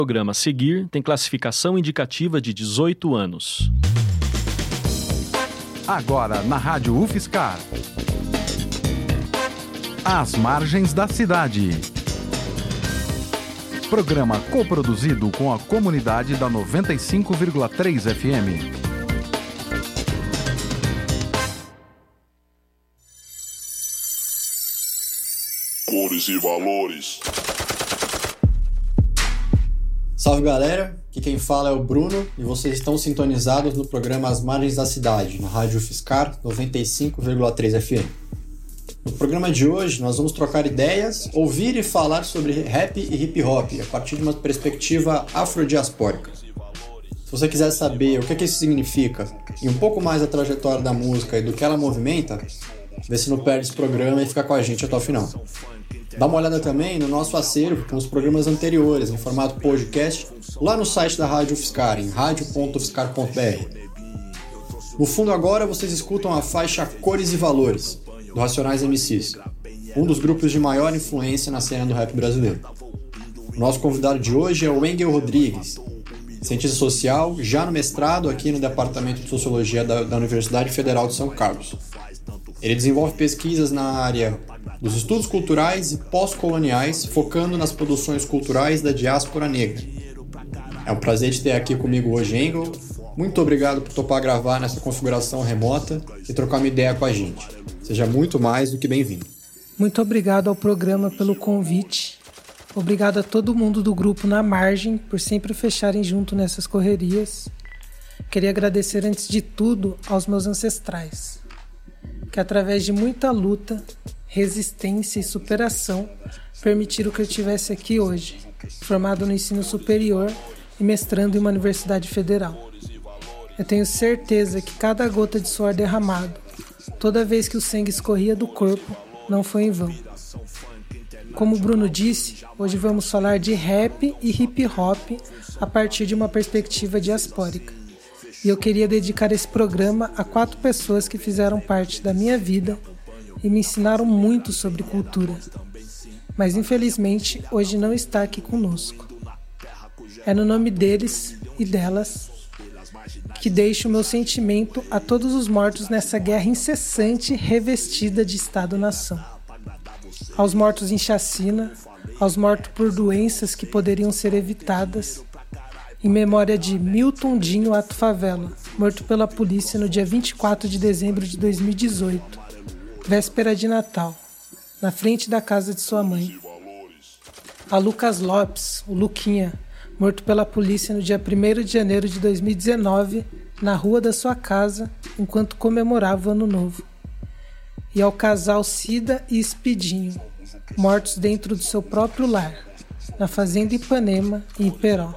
O programa a seguir tem classificação indicativa de 18 anos. Agora na Rádio UFSCar. Às margens da cidade. Programa coproduzido com a comunidade da 95,3 FM. Cores e valores. Salve galera, aqui quem fala é o Bruno e vocês estão sintonizados no programa As Margens da Cidade, na Rádio UFSCar 95,3 FM. No programa de hoje nós vamos trocar ideias, ouvir e falar sobre rap e hip hop a partir de uma perspectiva afrodiaspórica. Se você quiser saber o que isso significa e um pouco mais da trajetória da música e do que ela movimenta, vê se não perde esse programa e fica com a gente até o final. Dá uma olhada também no nosso acervo com os programas anteriores em formato podcast lá no site da Rádio UFSCar, em radio.ufscar.br. No fundo agora vocês escutam a faixa Cores e Valores, do Racionais MCs, um dos grupos de maior influência na cena do rap brasileiro. O nosso convidado de hoje é o Engel Rodrigues, cientista social, já no mestrado aqui no Departamento de Sociologia da Universidade Federal de São Carlos. Ele desenvolve pesquisas na área dos estudos culturais e pós-coloniais, focando nas produções culturais da diáspora negra. É um prazer te ter aqui comigo hoje, Engel. Muito obrigado por topar gravar nessa configuração remota e trocar uma ideia com a gente. Seja muito mais do que bem-vindo. Muito obrigado ao programa pelo convite. Obrigado a todo mundo do grupo Na Margem por sempre fecharem junto nessas correrias. Queria agradecer antes de tudo aos meus ancestrais, que através de muita luta, resistência e superação permitiram que eu estivesse aqui hoje, formado no ensino superior e mestrando em uma universidade federal. Eu tenho certeza que cada gota de suor derramado, toda vez que o sangue escorria do corpo, não foi em vão. Como o Bruno disse, hoje vamos falar de rap e hip hop a partir de uma perspectiva diaspórica. E eu queria dedicar esse programa a 4 pessoas que fizeram parte da minha vida e me ensinaram muito sobre cultura. Mas infelizmente hoje não está aqui conosco. É no nome deles e delas que deixo o meu sentimento a todos os mortos nessa guerra incessante revestida de Estado-nação. Aos mortos em chacina, aos mortos por doenças que poderiam ser evitadas, em memória de Milton Dinho Ato Favela, morto pela polícia no dia 24 de dezembro de 2018, véspera de Natal, na frente da casa de sua mãe. A Lucas Lopes, o Luquinha, morto pela polícia no dia 1º de janeiro de 2019, na rua da sua casa, enquanto comemorava o Ano Novo. E ao casal Cida e Espidinho, mortos dentro do seu próprio lar, na fazenda Ipanema, em Iperó.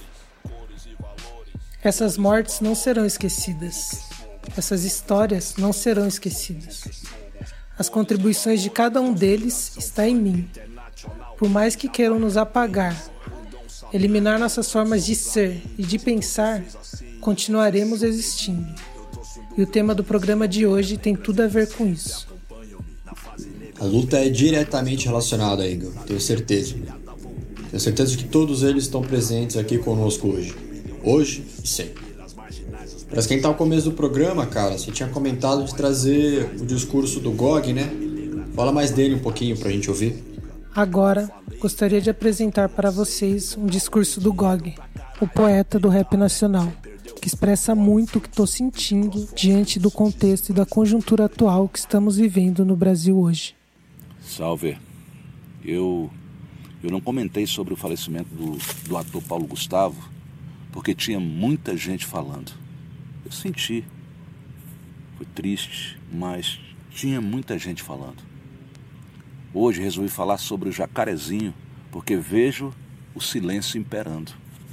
Essas mortes não serão esquecidas. Essas histórias não serão esquecidas. As contribuições de cada um deles estão em mim. Por mais que queiram nos apagar, eliminar nossas formas de ser e de pensar, continuaremos existindo. E o tema do programa de hoje tem tudo a ver com isso. A luta é diretamente relacionada, Engel, tenho certeza. Tenho certeza de que todos eles estão presentes aqui conosco hoje. Hoje e sempre. Para esquentar o começo do programa, cara, você tinha comentado de trazer o discurso do Gog, né? Fala mais dele um pouquinho pra gente ouvir. Agora, gostaria de apresentar para vocês um discurso do Gog, o poeta do rap nacional, que expressa muito o que estou sentindo diante do contexto e da conjuntura atual que estamos vivendo no Brasil hoje. Salve. Eu não comentei sobre o falecimento do ator Paulo Gustavo, porque tinha muita gente falando. Eu senti. Foi triste, mas tinha muita gente falando. Hoje resolvi falar sobre o Jacarezinho, porque vejo o silêncio imperando.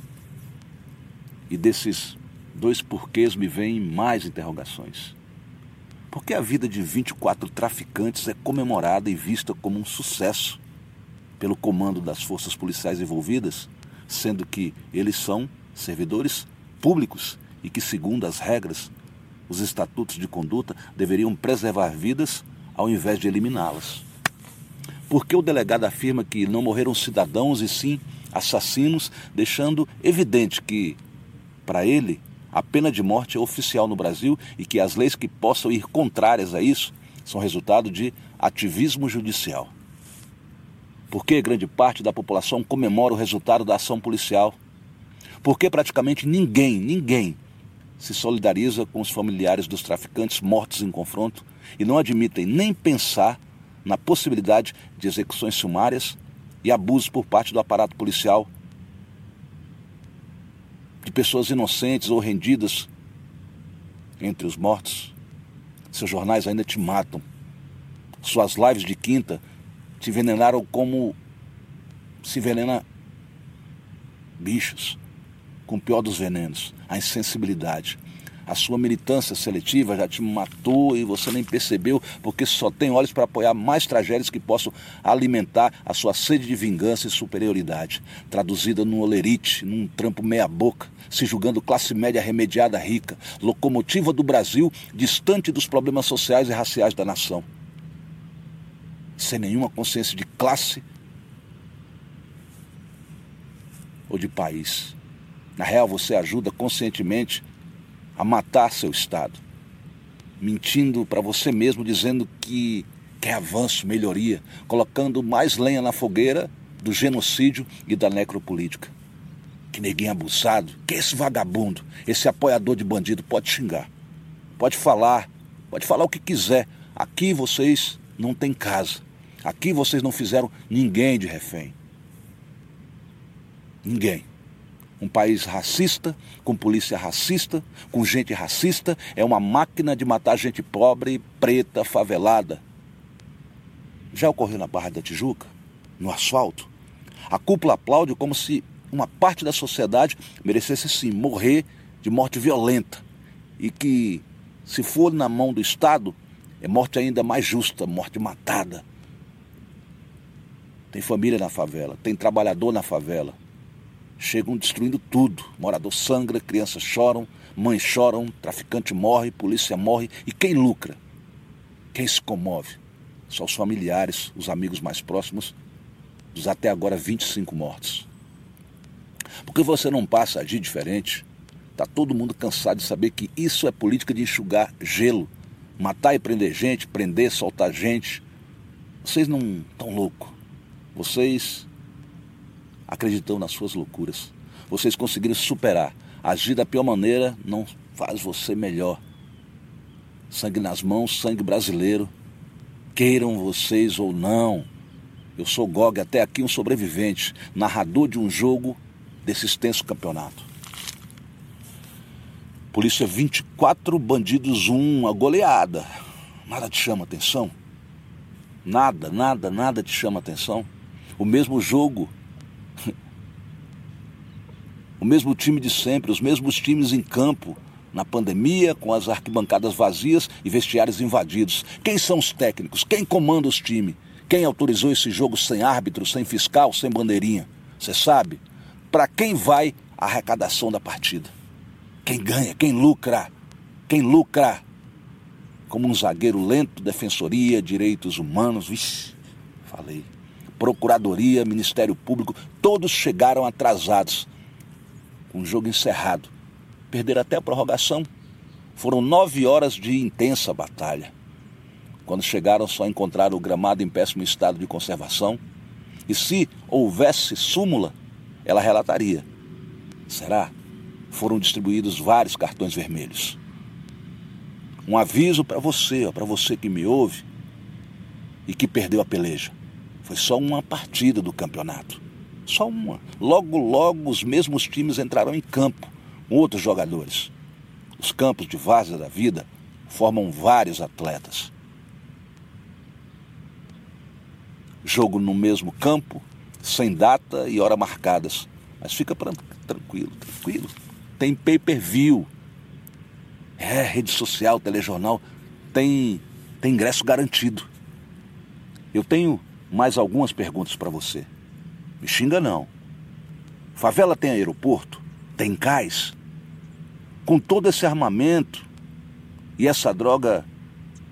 E desses 2 porquês me vêm mais interrogações. Por que a vida de 24 traficantes é comemorada e vista como um sucesso pelo comando das forças policiais envolvidas, sendo que eles são servidores públicos e que, segundo as regras, os estatutos de conduta deveriam preservar vidas ao invés de eliminá-las? Por que o delegado afirma que não morreram cidadãos e sim assassinos, deixando evidente que, para ele, a pena de morte é oficial no Brasil e que as leis que possam ir contrárias a isso são resultado de ativismo judicial. Por que grande parte da população comemora o resultado da ação policial? Por que praticamente ninguém se solidariza com os familiares dos traficantes mortos em confronto e não admitem nem pensar na possibilidade de execuções sumárias e abusos por parte do aparato policial de pessoas inocentes ou rendidas entre os mortos? Seus jornais ainda te matam. Suas lives de quinta te envenenaram como se envenena bichos, com o pior dos venenos, a insensibilidade. A sua militância seletiva já te matou e você nem percebeu, porque só tem olhos para apoiar mais tragédias que possam alimentar a sua sede de vingança e superioridade, traduzida num olerite, num trampo meia-boca, se julgando classe média remediada rica, locomotiva do Brasil, distante dos problemas sociais e raciais da nação. Sem nenhuma consciência de classe ou de país. Na real, você ajuda conscientemente a matar seu Estado, mentindo para você mesmo, dizendo que quer avanço, melhoria, colocando mais lenha na fogueira do genocídio e da necropolítica. Que neguinho abusado, que esse vagabundo, esse apoiador de bandido, pode xingar, pode falar o que quiser. Aqui vocês não têm casa, aqui vocês não fizeram ninguém de refém. Ninguém. Um país racista, com polícia racista, com gente racista, é uma máquina de matar gente pobre, preta, favelada. Já ocorreu na Barra da Tijuca? No asfalto? A cúpula aplaude como se uma parte da sociedade merecesse sim morrer de morte violenta. E que, se for na mão do Estado, é morte ainda mais justa, morte matada. Tem família na favela, tem trabalhador na favela. Chegam destruindo tudo. Morador sangra, crianças choram, mães choram, traficante morre, polícia morre. E quem lucra? Quem se comove? Só os familiares, os amigos mais próximos dos até agora 25 mortos. Por que você não passa a agir diferente? Está todo mundo cansado de saber que isso é política de enxugar gelo. Matar e prender gente, prender, soltar gente. Vocês não estão loucos. Vocês acreditam nas suas loucuras. Vocês conseguiram superar. Agir da pior maneira não faz você melhor. Sangue nas mãos, sangue brasileiro. Queiram vocês ou não. Eu sou Gog, até aqui um sobrevivente, narrador de um jogo desse extenso campeonato. Polícia 24, bandidos 1, a goleada. Nada te chama atenção? Nada te chama atenção? O mesmo jogo, o mesmo time de sempre, os mesmos times em campo, na pandemia, com as arquibancadas vazias e vestiários invadidos. Quem são os técnicos? Quem comanda os times? Quem autorizou esse jogo sem árbitro, sem fiscal, sem bandeirinha? Você sabe? Para quem vai a arrecadação da partida? Quem ganha? Quem lucra? Quem lucra? Como um zagueiro lento, defensoria, direitos humanos, vixe, falei. Procuradoria, Ministério Público, todos chegaram atrasados. Com o jogo encerrado. Perderam até a prorrogação. Foram 9 horas de intensa batalha. Quando chegaram, só encontraram o gramado em péssimo estado de conservação. E se houvesse súmula, ela relataria. Será? Foram distribuídos vários cartões vermelhos. Um aviso para você que me ouve e que perdeu a peleja. Foi só uma partida do campeonato. Só uma. Logo os mesmos times entrarão em campo com outros jogadores. Os campos de várzea da vida formam vários atletas. Jogo no mesmo campo, sem data e hora marcadas. Mas fica tranquilo. Tem pay-per-view. Rede social, telejornal. Tem ingresso garantido. Eu tenho mais algumas perguntas para você. Me xinga não. Favela tem aeroporto? Tem cais? Com todo esse armamento e essa droga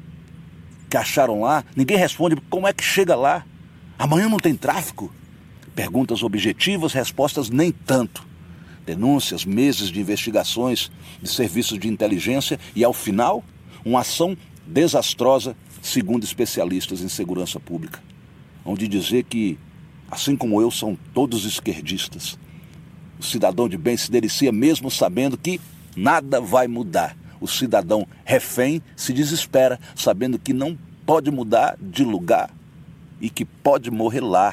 que acharam lá, ninguém responde como é que chega lá. Amanhã não tem tráfico? Perguntas objetivas, respostas nem tanto. Denúncias, meses de investigações de serviços de inteligência e, ao final, uma ação desastrosa, segundo especialistas em segurança pública. Onde dizer que, assim como eu, são todos esquerdistas. O cidadão de bem se delicia mesmo sabendo que nada vai mudar. O cidadão refém se desespera sabendo que não pode mudar de lugar e que pode morrer lá.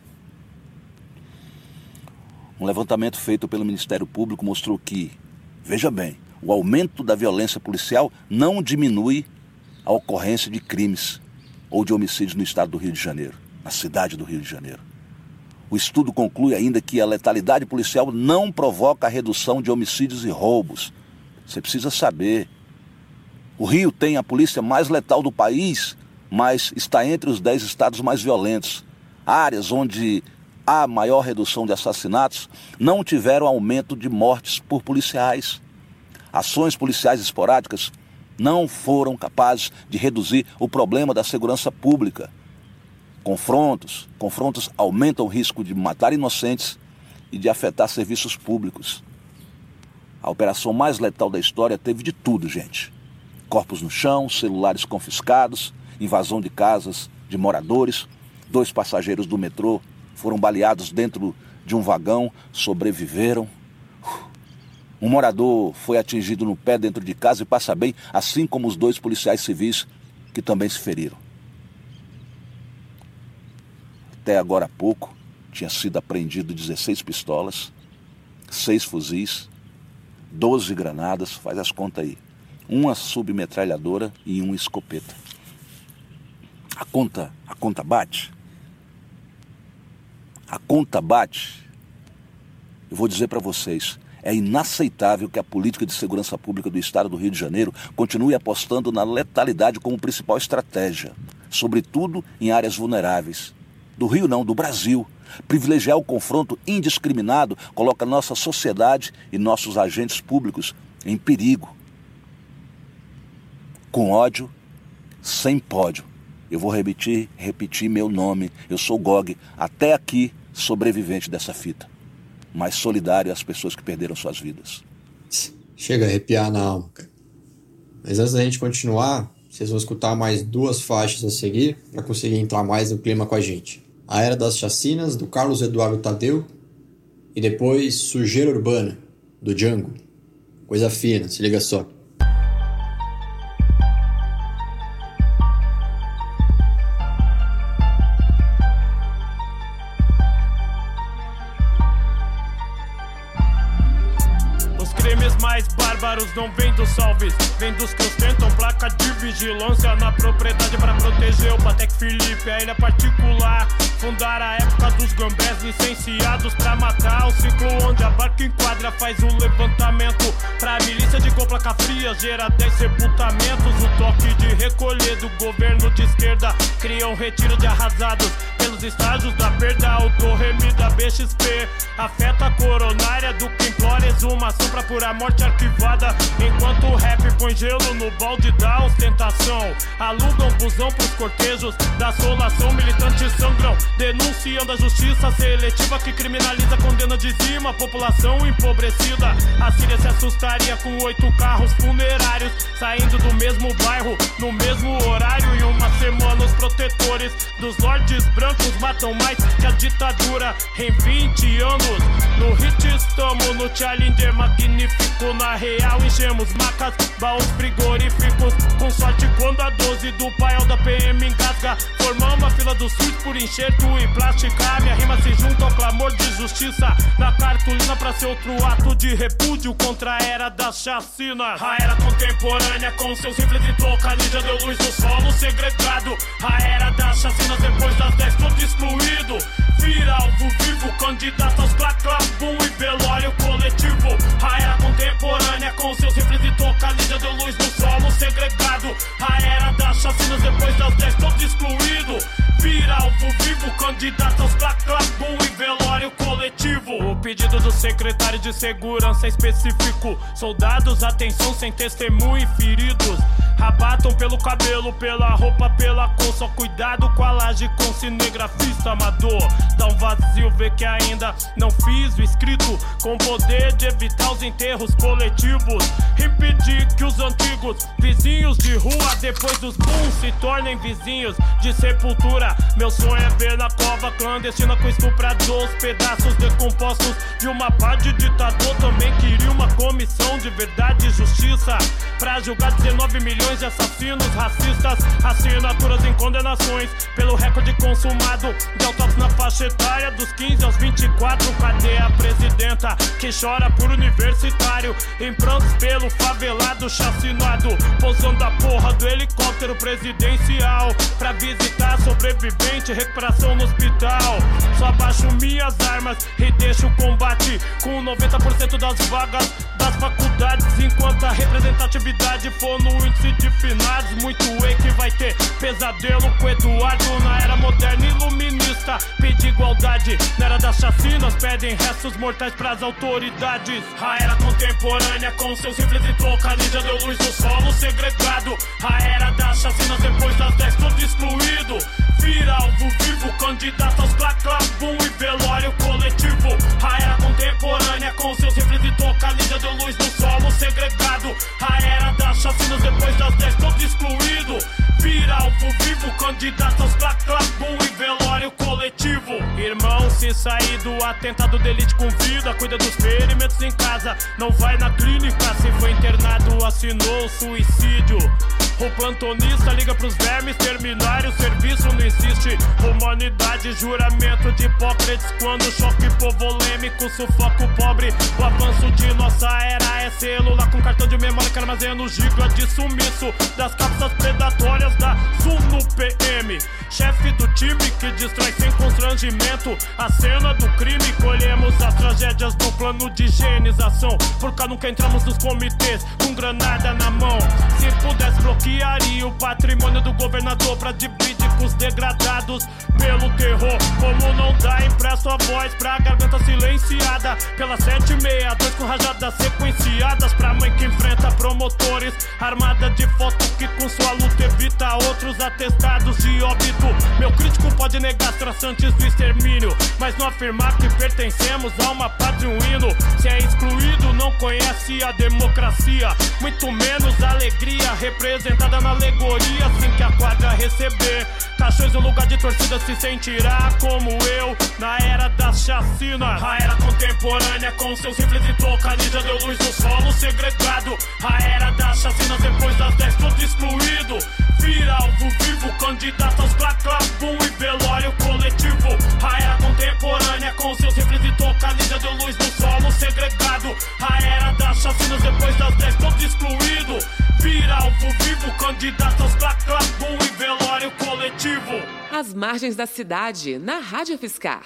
Um levantamento feito pelo Ministério Público mostrou que, veja bem, o aumento da violência policial não diminui a ocorrência de crimes ou de homicídios no estado do Rio de Janeiro, na cidade do Rio de Janeiro. O estudo conclui ainda que a letalidade policial não provoca a redução de homicídios e roubos. Você precisa saber. O Rio tem a polícia mais letal do país, mas está entre os 10 estados mais violentos. Áreas onde há maior redução de assassinatos não tiveram aumento de mortes por policiais. Ações policiais esporádicas não foram capazes de reduzir o problema da segurança pública. Confrontos aumentam o risco de matar inocentes e de afetar serviços públicos. A operação mais letal da história teve de tudo, gente. Corpos no chão, celulares confiscados, invasão de casas de moradores, 2 passageiros do metrô foram baleados dentro de um vagão, sobreviveram. Um morador foi atingido no pé dentro de casa e passa bem, assim como os 2 policiais civis que também se feriram. Até agora há pouco, tinha sido apreendido 16 pistolas, 6 fuzis, 12 granadas, faz as contas aí, uma submetralhadora e uma escopeta. A conta bate? A conta bate. Eu vou dizer para vocês, é inaceitável que a política de segurança pública do estado do Rio de Janeiro continue apostando na letalidade como principal estratégia, sobretudo em áreas vulneráveis. Do Rio não, do Brasil. Privilegiar o confronto indiscriminado coloca nossa sociedade e nossos agentes públicos em perigo. Com ódio, sem pódio. Eu vou repetir meu nome. Eu sou Gog, até aqui sobrevivente dessa fita, mas solidário às pessoas que perderam suas vidas. Chega a arrepiar na alma, cara. Mas antes da gente continuar, vocês vão escutar mais 2 faixas a seguir para conseguir entrar mais no clima com a gente. A Era das Chacinas, do Carlos Eduardo Tadeu, e depois Sujeira Urbana, do Django. Coisa fina, se liga só. Mais bárbaros não vem dos salves, vem dos que ostentam placa de vigilância na propriedade para proteger o Patek Philippe, a ilha particular. Fundar a época dos gambés licenciados pra matar, o ciclo onde a barca enquadra faz o levantamento pra milícia de com placa fria, gera 10 sepultamentos. O toque de recolher do governo de esquerda cria um retiro de arrasados pelos estágios da perda. O Torremi da BXP afeta a coronária do que implora exumação pra apurar morte arquivada, enquanto o rap põe gelo no balde da ostentação. Alugam busão pros cortejos da assolação, militantes sangram, denunciando a justiça seletiva que criminaliza, condena, dizima a população empobrecida. A Síria se assustaria com 8 carros funerários saindo do mesmo bairro, no mesmo horário. Em uma semana os protetores dos lordes brancos matam mais que a ditadura em 20 anos. No hit estamos, no Challenger magnífico. Na real enchemos macas, baús frigoríficos. Com sorte quando a 12 do paiol da PM engasga, formamos a fila do SUS por enxerto e plástica. Minha rima se junta ao clamor de justiça na cartolina pra ser outro ato de repúdio contra a era da chacina. A era contemporânea com seus rifles e toca ninja deu luz no solo segregado. A era das chacinas depois das 10 todo excluído. Vira alvo vivo, candidato aos clac-clac, boom e velório coletivo. A era contemporânea com seus rifles e toca ninja deu luz no solo segregado. A era das chacinas depois das 10 todo excluído. Vira alvo vivo, candidato aos clac-clac, boom e velório coletivo. O pedido do secretário de segurança é específico. Soldados, atenção, sem testemunho e feridos. Abatam pelo cabelo, pela roupa, pela cor. Só cuidado com a laje com cinegrafista amador. Dá um vazio, vê que ainda não fiz o escrito, com poder de evitar os enterros coletivos. Impedir que os antigos vizinhos de rua, depois dos booms, se tornem vizinhos de sepultura. Meu sonho é ver na cova clandestina com estuprador, os pedaços decompostos de uma pá de ditador. Também queria uma comissão de verdade e justiça pra julgar 19 milhões de assassinos racistas. Assinaturas em condenações pelo recorde consumado de autópsia na faixa etária dos 15 aos 24. Cadê a presidenta que chora por universitário em prantos pelo favelado chacinado, pousando a porra do helicóptero presidencial pra visitar sobrevivente, recuperação no hospital. Só baixo minhas armas e deixo o combate com 90% das vagas das faculdades. Enquanto a representatividade for no índice de finados, muito que vai ter pesadelo com Eduardo na era moderna iluminista. Pede igualdade na era das chacinas, pedem restos mortais pras autoridades. A era contemporânea com seus simples e troca ninja deu luz no solo segregado. A era das chacinas depois das 10 todo excluído. Vira alvo vivo, candidato aos clac-clac-bum e velório coletivo. A era contemporânea com seus simples e troca ninja deu luz no solo segregado. A era das chacinas depois das 10 todo excluído. Vira alvo vivo, candidato aos clac-clac-bum e velório coletivo. Irmão, se sair do atentado de elite com vida, cuida dos ferimentos em casa, não vai na clínica. Se foi internado, assinou suicídio. O plantonista liga pros vermes terminarem o serviço, não existe humanidade, juramento de Hipócrates. Quando o choque povolêmico sufoca o pobre, o avanço de nossa era é celular com cartão de memória que armazena o giga de sumiço das cápsulas predatórias da Zoom no PM. Chefe do time que destrói sem constrangimento a cena do crime. Colhemos as tragédias do plano de higienização, por cá nunca entramos nos comitês com granada na mão. Se pudesse bloquearia o patrimônio do governador pra dividir com os degradados pelo terror. Como não dá, empresto a voz pra garganta silenciada pela 762 com rajadas sequenciadas pra mãe que enfrenta promotores, armada de foto que com sua luta evita outros atestados de óbito. Meu crítico pode negar as traçantes do extermínio, mas não afirmar que pertencemos a uma pátria, um hino. Se é excluído, não conhece a democracia, muito menos a alegria representada na alegoria. Assim que a quadra receber caixões no lugar de torcida, se sentirá como eu na era das chacinas. A era contemporânea com seus rifles e troca ninja deu luz no solo segregado. A era das chacinas depois das 10 todo excluído. Vira alvo vivo, candidato aos clac-clac-bum e velório coletivo. A era contemporânea com seus rifles e troca ninja deu luz no solo segregado. A era das chacinas depois das 10 todo excluído. Vira alvo vivo, candidato aos clac-clac-bum e velório coletivo. Às margens da cidade, na Rádio Fiscar.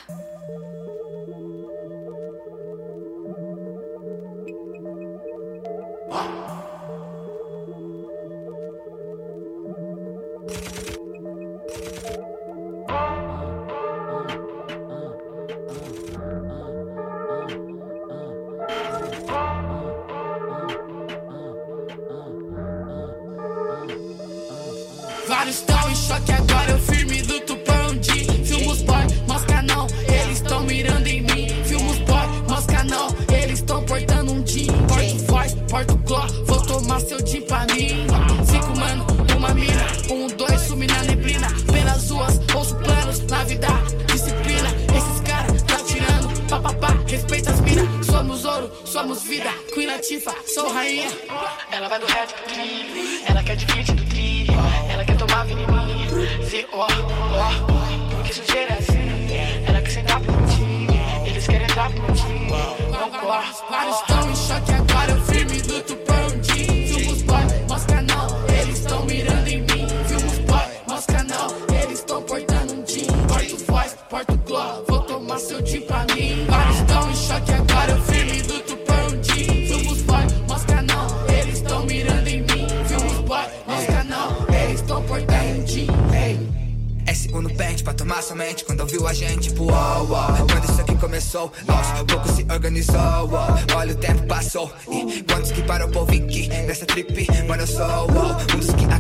Vários estão em choque, agora eu firme luto por um dia. Filmos boy, mosca não, eles estão mirando em mim. Filmos boy, mosca não, eles estão portando um jean. Porto voz, porto gló, vou tomar seu jean pra mim. 5 mano, uma mina, 1, 2, sumi na neblina. Pelas ruas, ouço planos, na vida, disciplina. Esses caras tá tirando, papapá, respeita as minas. Somos ouro, somos vida, Queen Latifah, sou rainha. Ela vai do rap, ela quer de 20 do tri. Ela quer tomar vinho em mim, porque sujeira é assim. Ela quer sentar pro meu time, eles querem entrar pro meu time. Vários estão em choque, agora eu firme luto por um dia. Filmos boy, mosca não, eles estão mirando em mim. Filmos boy, mosca não, eles estão portando um jean. Porto voz, porto gló, vou tomar seu jean pra mim. Vários estão em choque, agora eu firme luto por um dia. Filmos boy, mosca não, eles estão mirando em mim. Filmos boy, mosca não, eles estão portando um jean. S1 no pente pra tomar somente quando ouviu a gente, tipo, quando isso aqui começou, aos poucos se organizou, olha o tempo passou. E quantos que parou por vir aqui nessa trip, mano eu sou um dos que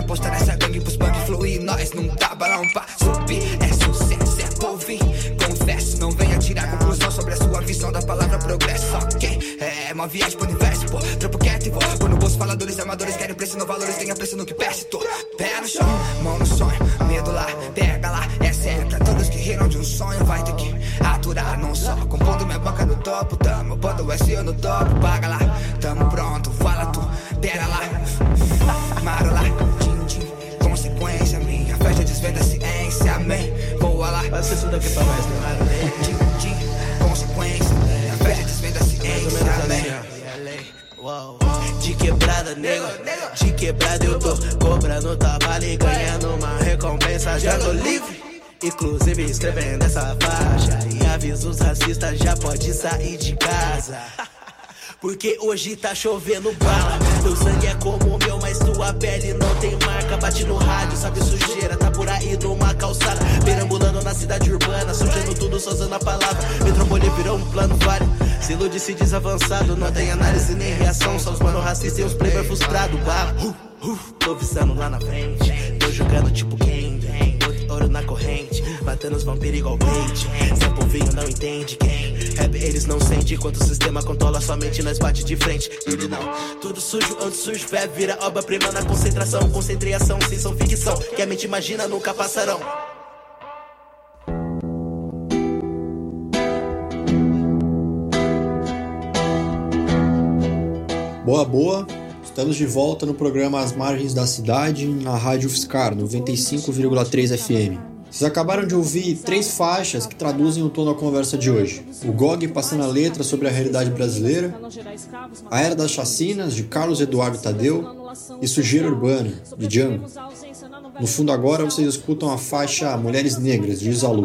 apostar nessa gangue pros bug fluir. Nós não dá balão pra subir. É sucesso, é por vir. Confesso, não venha tirar conclusão sobre a sua visão da palavra progresso. Ok, é uma viagem pro universo, pô. Trampo quieto e vou. Quando bolso faladores e amadores querem preço no valores, tenha preço no que peço. Tô pé no chão, mão no sonho, medo lá, pega lá. É sério, pra todos que riram de um sonho, vai ter que aturar. Não só compondo minha banca no topo, tamo bota o SEO no topo, paga lá. Tamo pronto, fala tu, pega lá. Marola, din-din, consequência minha festa desvenda a ciência, amém. Voa lá, vai ser isso daqui pra nós, né? Din-din, consequência minha festa desvenda a ciência, amém. De quebrada, nego, de quebrada eu tô cobrando trabalho e ganhando uma recompensa. Já tô livre, inclusive escrevendo essa faixa. E aviso os racistas, já pode sair de casa. Porque hoje tá chovendo bala. Teu sangue é como o meu, mas tua pele não tem marca. Bate no rádio, sabe sujeira, tá por aí numa calçada. Perambulando na cidade urbana, sujando tudo, só usando a palavra. Metrópole virou um plano vário. Se ilude, se diz avançado, não tem análise nem reação. Só os mano racistas e os playboy frustrados. Tô visando lá na frente, tô jogando tipo quem ouro na corrente, matando os vampiros igual bait. Seu povinho não entende quem rap eles não sentem. Enquanto o sistema controla somente, nós bate de frente. Ele não, tudo sujo, onde surge fé vira obra-prima na concentração. Concentração, sem são ficção, que a mente imagina nunca passarão. Boa, estamos de volta no programa As Margens da Cidade, na Rádio UFSCar, 95,3 FM. Vocês acabaram de ouvir 3 faixas que traduzem o tom da conversa de hoje. O GOG passando a letra sobre a realidade brasileira, A Era das Chacinas, de Carlos Eduardo Tadeu, e Sujeira Urbana, de Django. No fundo agora vocês escutam a faixa Mulheres Negras, de Isalu.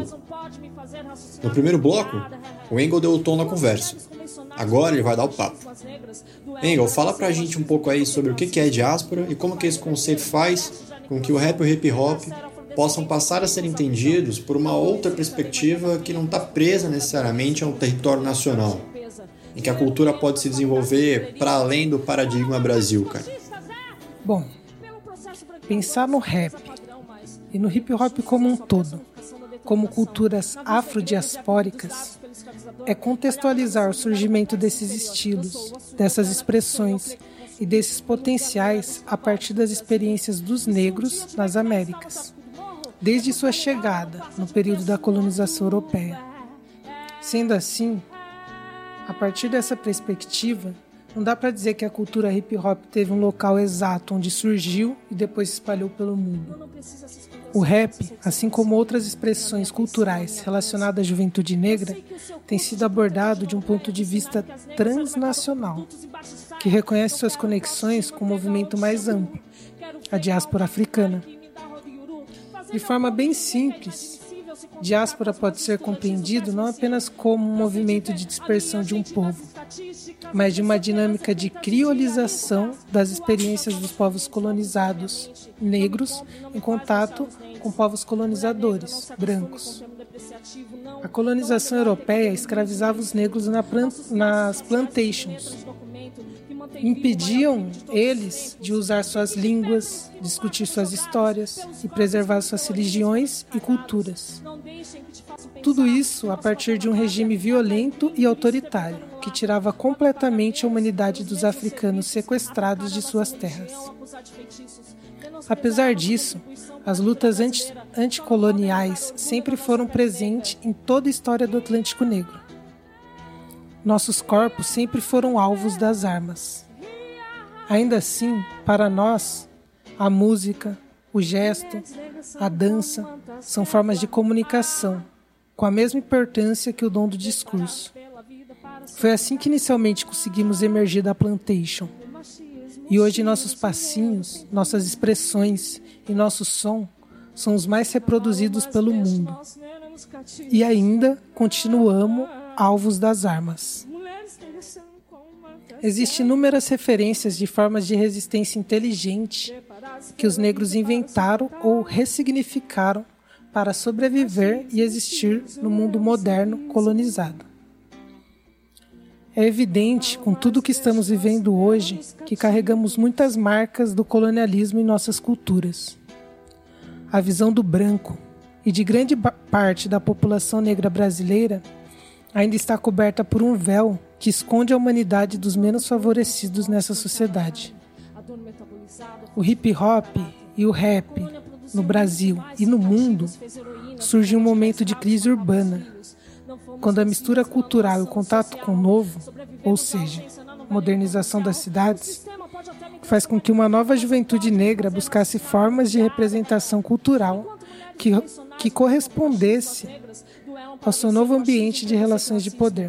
No primeiro bloco, o Engel deu o tom da conversa. Agora ele vai dar o papo. Engel, fala pra gente um pouco aí sobre o que é diáspora e como que esse conceito faz com que o rap e o hip hop possam passar a ser entendidos por uma outra perspectiva que não está presa necessariamente a um território nacional, em que a cultura pode se desenvolver para além do paradigma Brasil, cara. Bom, pensar no rap e no hip hop como um todo, como culturas afrodiaspóricas, é contextualizar o surgimento desses estilos, dessas expressões e desses potenciais a partir das experiências dos negros nas Américas, desde sua chegada no período da colonização europeia. Sendo assim, a partir dessa perspectiva, não dá para dizer que a cultura hip hop teve um local exato onde surgiu e depois se espalhou pelo mundo. O rap, assim como outras expressões culturais relacionadas à juventude negra, tem sido abordado de um ponto de vista transnacional, que reconhece suas conexões com um movimento mais amplo, a diáspora africana. De forma bem simples, diáspora pode ser compreendido não apenas como um movimento de dispersão de um povo, mas de uma dinâmica de criolização das experiências dos povos colonizados negros em contato com povos colonizadores brancos. A colonização europeia escravizava os negros nas plantations, impediam eles de usar suas línguas, discutir suas histórias e preservar suas religiões e culturas. Tudo isso a partir de um regime violento e autoritário, que tirava completamente a humanidade dos africanos sequestrados de suas terras. Apesar disso, as lutas anticoloniais sempre foram presentes em toda a história do Atlântico Negro. Nossos corpos sempre foram alvos das armas. Ainda assim, para nós, a música, o gesto, a dança são formas de comunicação, com a mesma importância que o dom do discurso. Foi assim que inicialmente conseguimos emergir da plantation. E hoje nossos passinhos, nossas expressões e nosso som são os mais reproduzidos pelo mundo. E ainda continuamos alvos das armas. Existem inúmeras referências de formas de resistência inteligente que os negros inventaram ou ressignificaram para sobreviver e existir no mundo moderno colonizado. É evidente, com tudo que estamos vivendo hoje, que carregamos muitas marcas do colonialismo em nossas culturas. A visão do branco e de grande parte da população negra brasileira ainda está coberta por um véu que esconde a humanidade dos menos favorecidos nessa sociedade. O hip-hop e o rap, no Brasil e no mundo, surge em um momento de crise urbana, quando a mistura cultural e o contato com o novo, ou seja, modernização das cidades, faz com que uma nova juventude negra buscasse formas de representação cultural que correspondesse ao seu novo ambiente de relações de poder.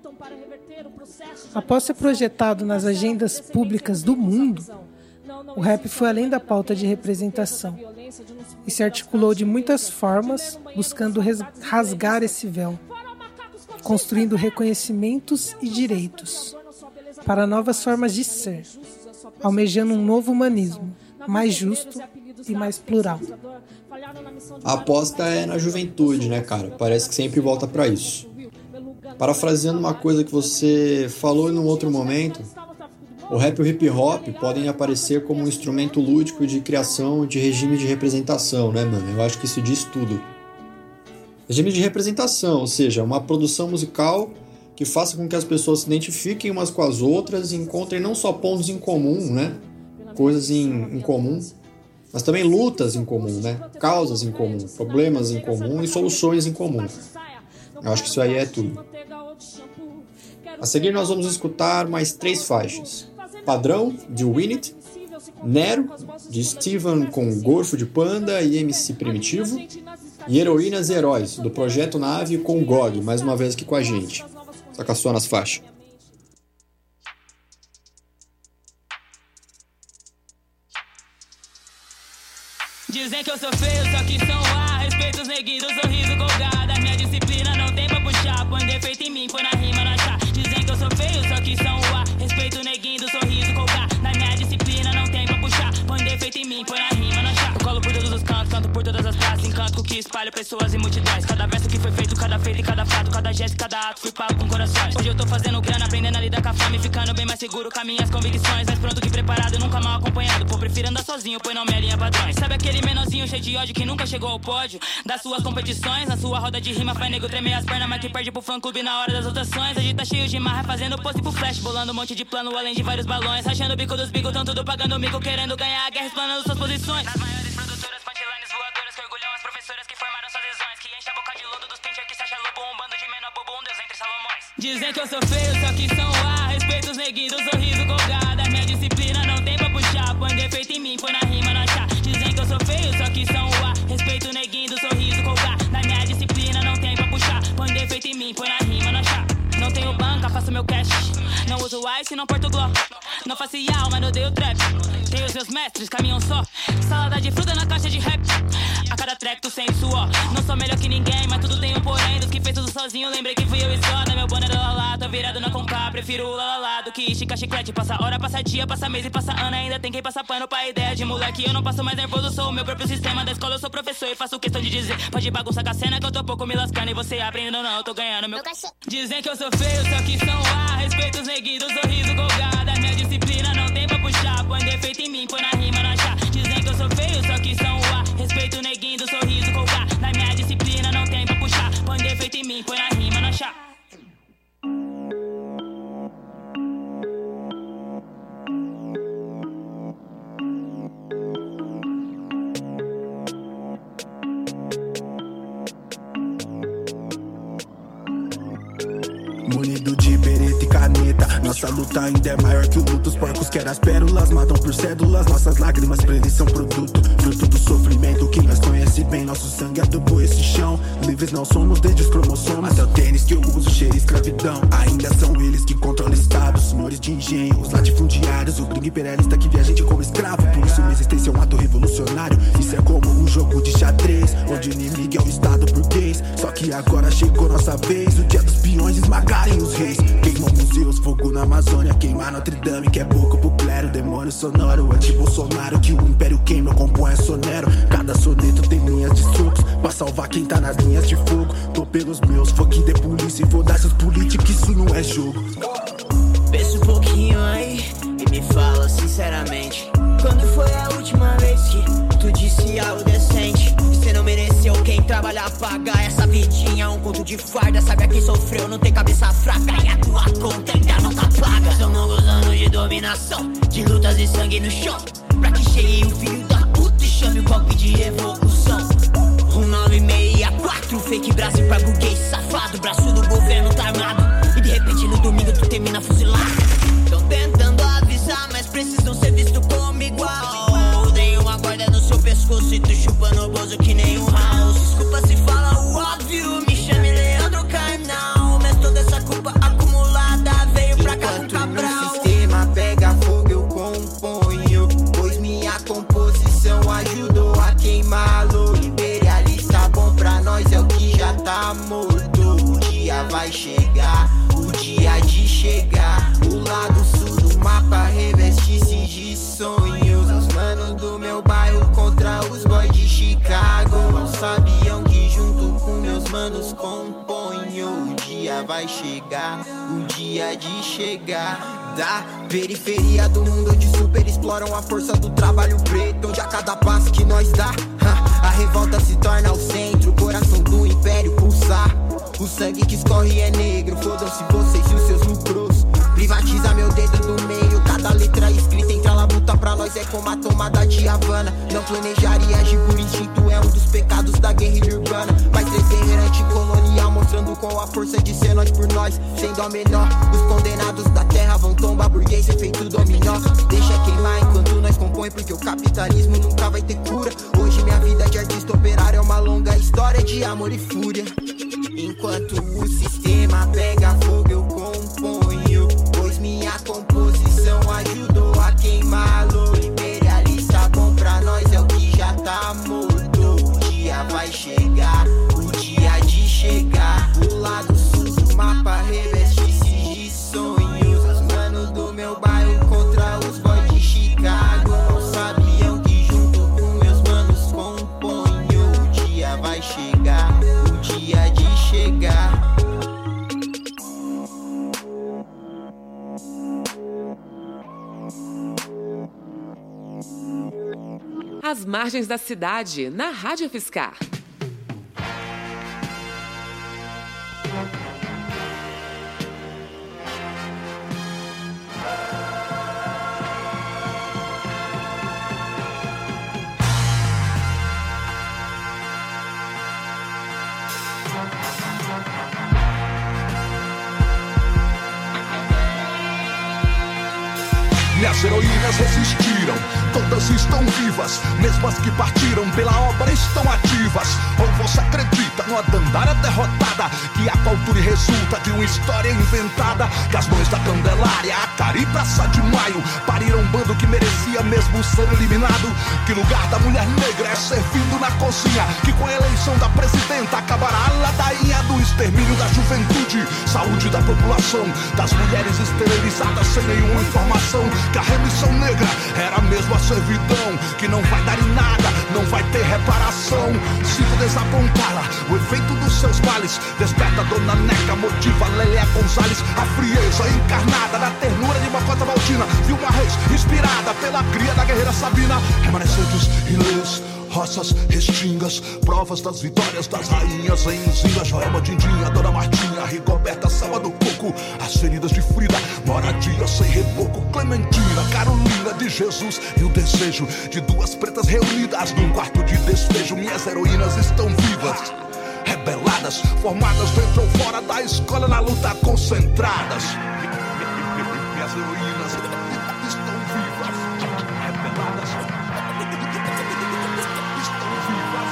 Após ser projetado nas agendas públicas do mundo, o rap foi além da pauta de representação e se articulou de muitas formas, buscando rasgar esse véu, construindo reconhecimentos e direitos para novas formas de ser, almejando um novo humanismo, mais justo e mais plural. A aposta é na juventude, né, cara? Parece que sempre volta para isso. Parafraseando uma coisa que você falou em um outro momento, o rap e o hip hop podem aparecer como um instrumento lúdico de criação de regime de representação, né, mano? Eu acho que isso diz tudo. Regime de representação, ou seja, uma produção musical que faça com que as pessoas se identifiquem umas com as outras e encontrem não só pontos em comum, né? Coisas em comum, mas também lutas em comum, né? Causas em comum, problemas em comum e soluções em comum. Eu acho que isso aí é tudo. A seguir nós vamos escutar mais 3 faixas. Padrão, de Winnet, Nero, de Steven com Gorfo de Panda e MC Primitivo, e Heroínas e Heróis, do Projeto Nave com GOG, mais uma vez aqui com a gente. Saca só nas faixas. Dizem que eu sou feio, só que são A. Respeito os neguinhos, sorriso golgado. A minha disciplina não tem pra puxar. Põe defeito em mim, põe na rima, na chá. Dizem que eu sou feio, só que são A. Respeito o neguinho do sorriso golgado. Na minha disciplina não tem pra puxar. Põe defeito em mim, põe na rima, na chá. Eu colo por todos os cantos, canto por todas as praças. Encanto com o que espalho pessoas e multidões. Cada verso que foi feito, cada feito e cada fato. Cada gesto e cada ato, fui pago com corações. Hoje eu tô fazendo grana, aprendendo a lidar com a fome. Ficando bem mais seguro com as minhas convicções. Mais pronto que preparado, nunca mal acompanhado. Pô, prefiro andar sozinho, pois não me alinha padrões. Sabe aquele menorzinho cheio de ódio que nunca chegou ao pódio das suas competições? Na sua roda de rima faz nego tremer as pernas, mas que perde pro fã clube na hora das votações. A gente tá cheio de marra, fazendo pose pro flash, bolando um monte de plano além de vários balões. Rachando o bico dos bigos, tão tudo pagando mico, querendo ganhar a guerra, explanando suas posições. Nas maiores produtoras, punchlines voadoras que orgulham as professoras que formaram suas visões. Que enche a boca de lodo dos pincher que se acha lobo, um bando de menor bobo, um deus entre Salomões. Dizem que eu sou feio, só que são A. Respeito os neguinhos, sorriso golgado. A minha disciplina não tem pra puxar. Põe defeito em mim, põe na rima, na chá. Dizem que eu sou feio, só que são A. Respeito o neguinho do sorriso golgado. Na minha disciplina não tem pra puxar. Põe defeito em mim, põe na rima, na chá. Não tenho banca, faço meu cash. Não uso ice, não porto glock. Não facial, mas não odeio trap. Tenho os meus mestres, caminham só. Salada de fruta na caixa de rap. A cada track tu sem suor. Não sou melhor que ninguém, mas tudo tem um porém. Dos que fez tudo sozinho, lembrei que fui eu e só. Na meu boné da lalá, tô virado na Conká. Prefiro o lalá do que estica chiclete. Passa hora, passa dia, passa mês e passa ano. Ainda tem quem passa pano pra ideia de moleque. Eu não passo mais nervoso, sou o meu próprio sistema. Da escola eu sou professor e faço questão de dizer. Pode bagunçar com a cena que eu tô pouco me lascando. E você aprendendo ou não, eu tô ganhando meu cachê. Dizem que eu sou feio, só que são A. Respeito os neguinhos, sorriso golgado. A minha disciplina não tem pra puxar. Põe defeito em mim, põe na rima, na chá. Dizem que eu sou feio, só que são A. Respeito o neguinho do sorriso golgado. Na minha disciplina não tem pra puxar. Põe defeito em mim, põe na rima, na chá. Munido de bereta e caneta, nossa luta ainda é maior que o luto. Os porcos querem as pérolas, matam por cédulas. Nossas lágrimas pra eles são produto, fruto do sofrimento que nós conhece bem. Nosso sangue adubou esse chão. Livres não somos desde os cromossomos. Até o tênis que eu uso cheira escravidão. Ainda são eles que controlam o estado, senhores de engenho, os latifundiários, o gringo imperialista que vê a gente como escravo. Por isso minha existência é um ato revolucionário. Isso é como um jogo de xadrez, onde o inimigo é o estado burguês. Só que agora chegou nossa vez, o dia dos peões esmagarem os reis. Queimam museus, fogo na Amazônia, queimar Notre Dame, que é pouco pro clero. Demônio sonoro, anti-Bolsonaro, que o império queima, compõe é sonero. Cada soneto tem linhas de socos, pra salvar quem tá nas linhas de fogo. Tô pelos meus, fuck the polícia e foda-se os políticos, isso não é jogo. sinceramente, quando foi a última vez que tu disse algo decente? Você não mereceu, quem trabalha paga essa vidinha, um conto de farda. Sabe a quem sofreu, não tem cabeça fraca e a tua conta ainda não tá paga. São longos anos de dominação, de lutas e sangue no chão, pra que chegue o filho da puta e chame o golpe de evolução. 1964, fake Brasil pra burguês safado, braço do governo tá armado, e de repente no domingo tu termina fuzilado. Tão tentando avisar, mas precisam ser visto como igual. Dei uma corda no seu pescoço e tu chupando o bozo que nem um house. Desculpa se fala o óbvio, me chame Leandro Carnal, mas toda essa culpa acumulada veio pra cá com Cabral. O sistema pega fogo, eu componho, pois minha composição ajudou a queimá-lo. Imperialista bom pra nós é o que já tá morto. O dia vai chegar, o dia de chegar. O lado sul do mapa reveste-se de sonhos. Os manos do meu bairro contra os boys de Chicago. Não sabiam que junto com meus manos componho. O dia vai chegar, o dia de chegar. Da periferia do mundo onde super exploram a força do trabalho preto, onde a cada passo que nós dá, a revolta se torna o centro, o coração do império pulsar. O sangue que escorre é negro, fodam-se vocês e os seus lucros. Privatiza meu dedo do meio, cada letra escrita entra na luta pra nós é como a tomada de Havana. Não planejaria agir por instinto, é um dos pecados da guerrilha urbana. Vai crescer errante colonial, mostrando com a força de ser nós por nós, sem dó menor. Os condenados da terra vão tombar burguês, efeito dominó. Deixa queimar enquanto nós compõe, porque o capitalismo nunca vai ter cura. Hoje minha vida de artista operário é uma longa história de amor e fúria. Enquanto o sistema pega fogo, eu componho, pois minha composição ajudou a queimá-lo. Imperialista bom pra nós é o que já tá morto. O dia vai chegar, o dia de chegar. O lado sul do mapa reveste-se de sonhos. Os manos do meu bairro contra os boys de Chicago. Não sabiam que junto com meus manos componho. O dia vai chegar, o dia de chegar. As margens da cidade, na Rádio Fiscar. Minhas heroínas resistiram, todas estão vivas, mesmo as que partiram pela obra estão ativas. Ou você acredita numa Dandara derrotada, que a cultura resulta de uma história inventada? Que as mães da Candelária, a Cari e Praça de Maio pariram um bando que merecia mesmo ser eliminado? Que lugar da mulher negra é servindo na cozinha? Que com a eleição da presidenta acabará a ladainha do extermínio da juventude, saúde da população, das mulheres esterilizadas sem nenhuma informação? Que a remissão negra era mesmo a servidão, que não vai dar em nada, não vai ter reparação. Sinto desapontá-la, o efeito dos seus males desperta Dona Neca, motiva Lélia Gonzalez. A frieza encarnada na ternura de Mocota Valdina, Vilma Reis, inspirada pela cria da guerreira Sabina. Remanescentes, ilês, roças, restingas, provas das vitórias das rainhas em Zinga. Joelma, Dindinha, Dona Martinha, Rigoberta, Selma do Coco, as feridas de Frida, moradia sem reboco, Clementina, Carolina de Jesus e o desejo de duas pretas reunidas num quarto de despejo. Minhas heroínas estão vivas, rebeladas, formadas dentro ou fora da escola na luta, concentradas. Minhas heroínas estão vivas, rebeladas, estão vivas,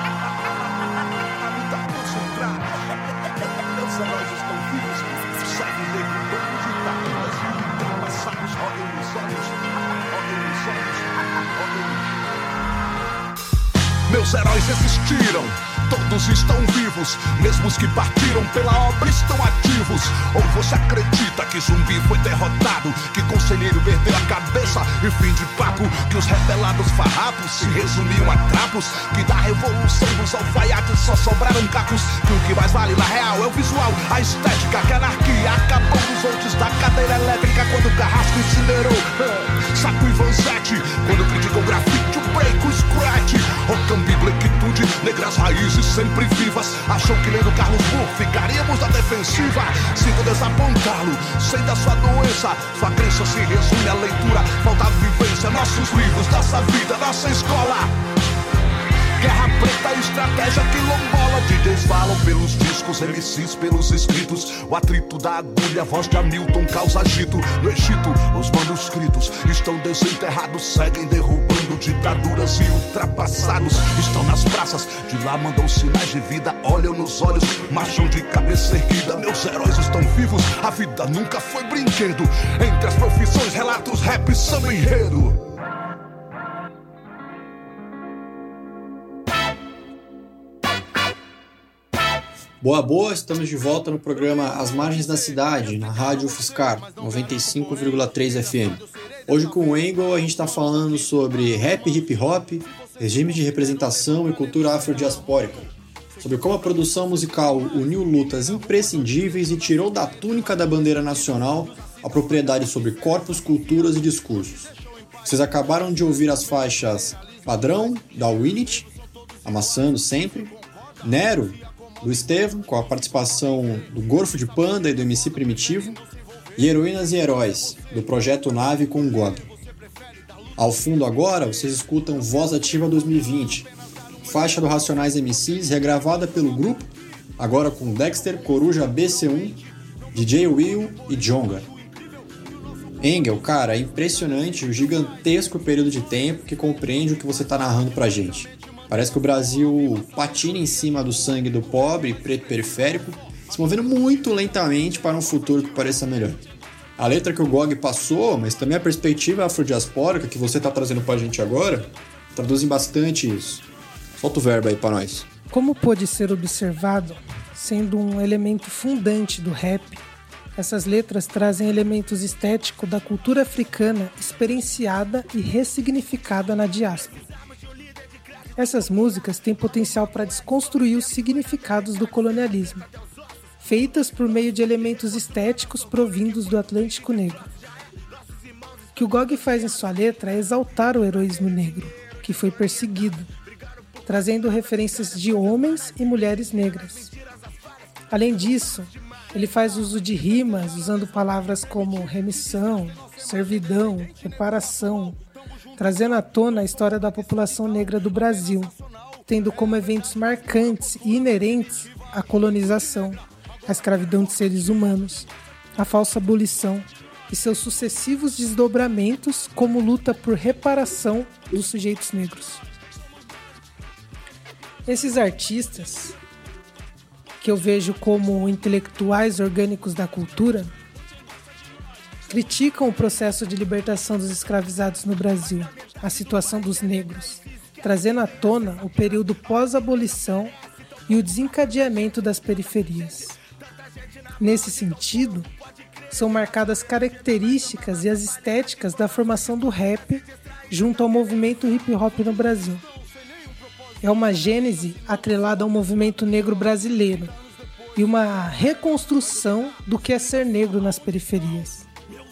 na luta concentradas. Meus heróis estão vivos, segue negro, todos de tapas, passados, rodem nos olhos, rodem nos olhos, rodem. Meus heróis existiram, todos estão vivos. Mesmo os que partiram pela obra estão ativos. Ou você acredita que Zumbi foi derrotado, que Conselheiro perdeu a cabeça e fim de papo, que os rebelados farrapos se resumiam a trapos, que da revolução dos alfaiates só sobraram capos, que o que mais vale na real é o visual, a estética, que a anarquia acabou dos outros da cadeira elétrica quando o Carrasco incinerou Saco e Vanzetti, quando criticou o grafite, o break, o scratch, Rocambi, Blackitude, negras raízes sempre vivas. Achou que lendo Carlos Moore ficaríamos na defensiva. Sinto desapontá-lo, sei da sua doença. Sua crença se resume à leitura, falta vivência. Nossos livros, nossa vida, nossa escola. Guerra preta, estratégia quilombola. DJs falam pelos discos, MCs pelos escritos. O atrito da agulha, a voz de Hamilton causa agito. No Egito, os manuscritos estão desenterrados, seguem derrubando ditaduras e ultrapassados. Estão nas praças, de lá mandam sinais de vida. Olham nos olhos, marcham de cabeça erguida. Meus heróis estão vivos, a vida nunca foi brinquedo. Entre as profissões, relatos, rap, samba enredo. Boa, estamos de volta no programa As Margens da Cidade, na Rádio UFSCar, 95,3 FM. Hoje com o Engel a gente está falando sobre rap e hip hop, regimes de representação e cultura afrodiaspórica, sobre como a produção musical uniu lutas imprescindíveis e tirou da túnica da bandeira nacional a propriedade sobre corpos, culturas e discursos. Vocês acabaram de ouvir as faixas Padrão, da Winit, Amassando Sempre, Nero, do Estevam, com a participação do Gorfo de Panda e do MC Primitivo, e Heroínas e Heróis, do Projeto Nave com o GOG. Ao fundo agora, vocês escutam Voz Ativa 2020, faixa do Racionais MCs regravada pelo grupo, agora com Dexter, Coruja BC1, DJ Will e Jonga. Engel, cara, é impressionante o gigantesco período de tempo que compreende o que você está narrando pra gente. Parece que o Brasil patina em cima do sangue do pobre, preto periférico, se movendo muito lentamente para um futuro que pareça melhor. A letra que o GOG passou, mas também a perspectiva afrodiaspórica que você está trazendo para a gente agora, traduzem bastante isso. Solta o verbo aí para nós. Como pôde ser observado, sendo um elemento fundante do rap, essas letras trazem elementos estéticos da cultura africana experienciada e ressignificada na diáspora. Essas músicas têm potencial para desconstruir os significados do colonialismo, feitas por meio de elementos estéticos provindos do Atlântico Negro. O que o GOG faz em sua letra é exaltar o heroísmo negro, que foi perseguido, trazendo referências de homens e mulheres negras. Além disso, ele faz uso de rimas usando palavras como remissão, servidão, reparação, trazendo à tona a história da população negra do Brasil, tendo como eventos marcantes e inerentes a colonização, a escravidão de seres humanos, a falsa abolição e seus sucessivos desdobramentos como luta por reparação dos sujeitos negros. Esses artistas, que eu vejo como intelectuais orgânicos da cultura, criticam o processo de libertação dos escravizados no Brasil, a situação dos negros, trazendo à tona o período pós-abolição e o desencadeamento das periferias. Nesse sentido, são marcadas características e as estéticas da formação do rap junto ao movimento hip-hop no Brasil. É uma gênese atrelada ao movimento negro brasileiro e uma reconstrução do que é ser negro nas periferias.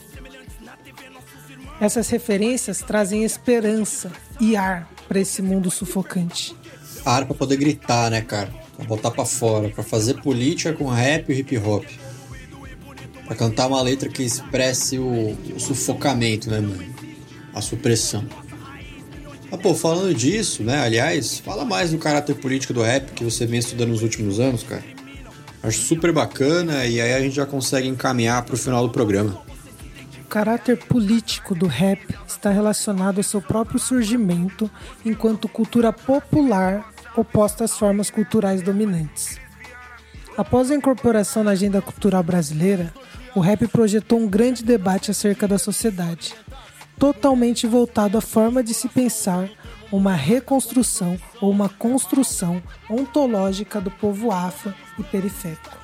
Essas referências trazem esperança e ar para esse mundo sufocante. Ar para poder gritar, né, cara? Pra botar pra fora, pra fazer política com rap e hip hop. Pra cantar uma letra que expresse o sufocamento, né, mano? A supressão. Ah, pô, falando disso, né, aliás, fala mais do caráter político do rap que você vem estudando nos últimos anos, cara. Acho super bacana e aí a gente já consegue encaminhar pro final do programa. O caráter político do rap está relacionado ao seu próprio surgimento enquanto cultura popular oposta às formas culturais dominantes. Após a incorporação na agenda cultural brasileira, o rap projetou um grande debate acerca da sociedade, totalmente voltado à forma de se pensar uma reconstrução ou uma construção ontológica do povo afro e periférico.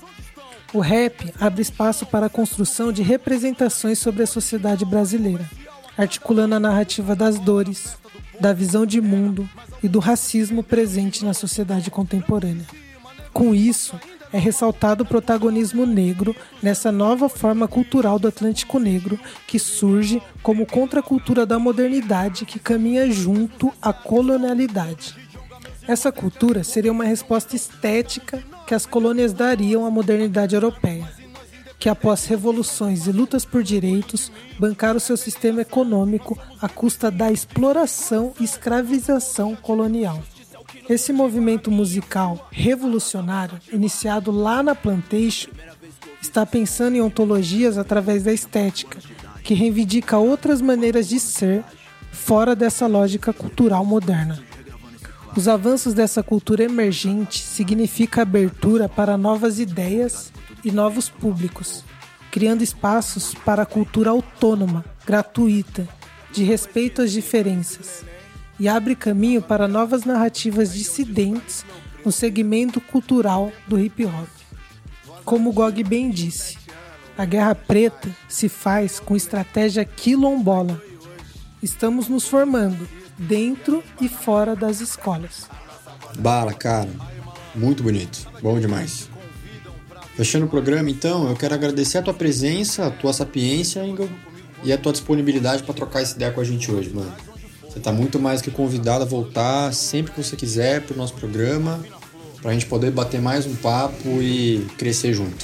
O rap abre espaço para a construção de representações sobre a sociedade brasileira, articulando a narrativa das dores, da visão de mundo e do racismo presente na sociedade contemporânea. Com isso, é ressaltado o protagonismo negro nessa nova forma cultural do Atlântico Negro que surge como contracultura da modernidade que caminha junto à colonialidade. Essa cultura seria uma resposta estética que as colônias dariam à modernidade europeia, que após revoluções e lutas por direitos, bancaram o seu sistema econômico à custa da exploração e escravização colonial. Esse movimento musical revolucionário, iniciado lá na Plantation, está pensando em ontologias através da estética, que reivindica outras maneiras de ser fora dessa lógica cultural moderna. Os avanços dessa cultura emergente significam abertura para novas ideias e novos públicos, criando espaços para a cultura autônoma, gratuita, de respeito às diferenças, e abre caminho para novas narrativas dissidentes no segmento cultural do hip-hop. Como Gog bem disse, a Guerra Preta se faz com estratégia quilombola. Estamos nos formando, dentro e fora das escolas. Bala, cara. Muito bonito. Bom demais. Fechando o programa, então, eu quero agradecer a tua presença, a tua sapiência, Engel, e a tua disponibilidade para trocar essa ideia com a gente hoje, mano. Você tá muito mais que convidado a voltar sempre que você quiser pro nosso programa, pra gente poder bater mais um papo e crescer junto.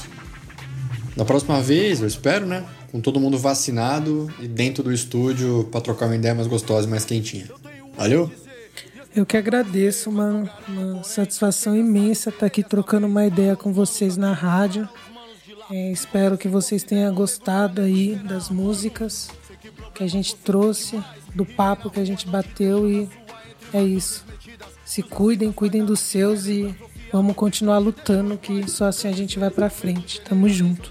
Da próxima vez, eu espero, né? Com todo mundo vacinado e dentro do estúdio pra trocar uma ideia mais gostosa e mais quentinha. Valeu? Eu que agradeço, mano. Uma satisfação imensa estar aqui trocando uma ideia com vocês na rádio. Espero que vocês tenham gostado aí das músicas que a gente trouxe, do papo que a gente bateu, e é isso. Se cuidem dos seus e vamos continuar lutando, que só assim a gente vai pra frente. Tamo junto.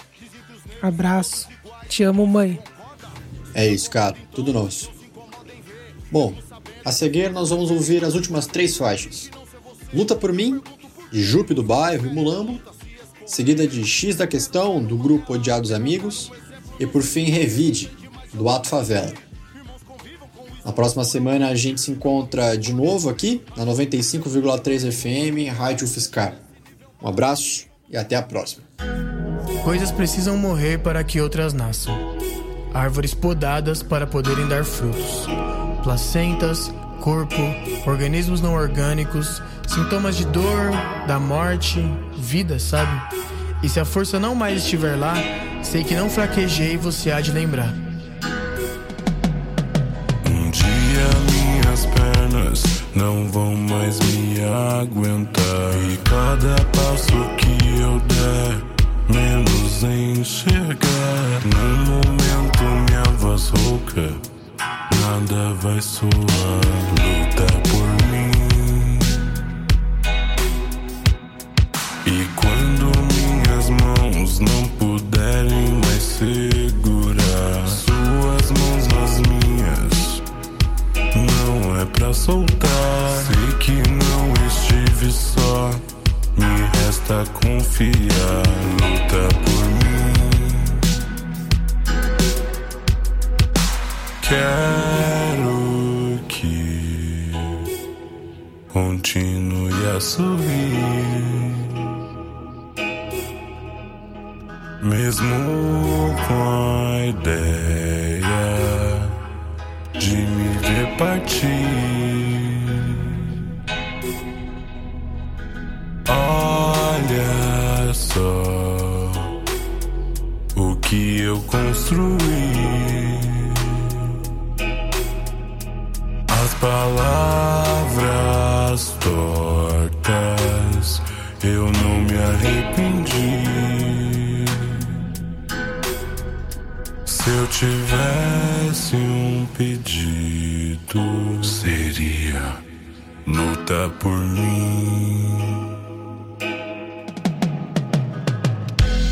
Abraço. Te amo, mãe. É isso, cara. Tudo nosso. Bom, a seguir nós vamos ouvir as últimas 3 faixas. Luta por Mim, de Jupe do Bairro e Mulambo, seguida de X da Questão, do grupo Odiados Amigos, e por fim Revide, do Ato Favela. Na próxima semana a gente se encontra de novo aqui na 95,3 FM, Rádio UFSCar. Um abraço e até a próxima. Coisas precisam morrer para que outras nasçam. Árvores podadas para poderem dar frutos. Placentas, corpo, organismos não orgânicos, sintomas de dor, da morte, vida, sabe? E se a força não mais estiver lá, sei que não fraquejei e você há de lembrar. Um dia minhas pernas não vão mais me aguentar, e cada passo que eu der, menos enxergar. No momento minha voz rouca, nada vai soar. Luta por mim. E quando minhas mãos não puderem mais segurar suas mãos nas minhas, não é pra soltar. Sei que não estive só, me resta confiar. Luta por mim. Quero que continue a sorrir, mesmo com a ideia de me ver partir. Olha só o que eu construí. As palavras tortas, eu não me arrependi. Se eu tivesse um pedido, seria: luta por mim.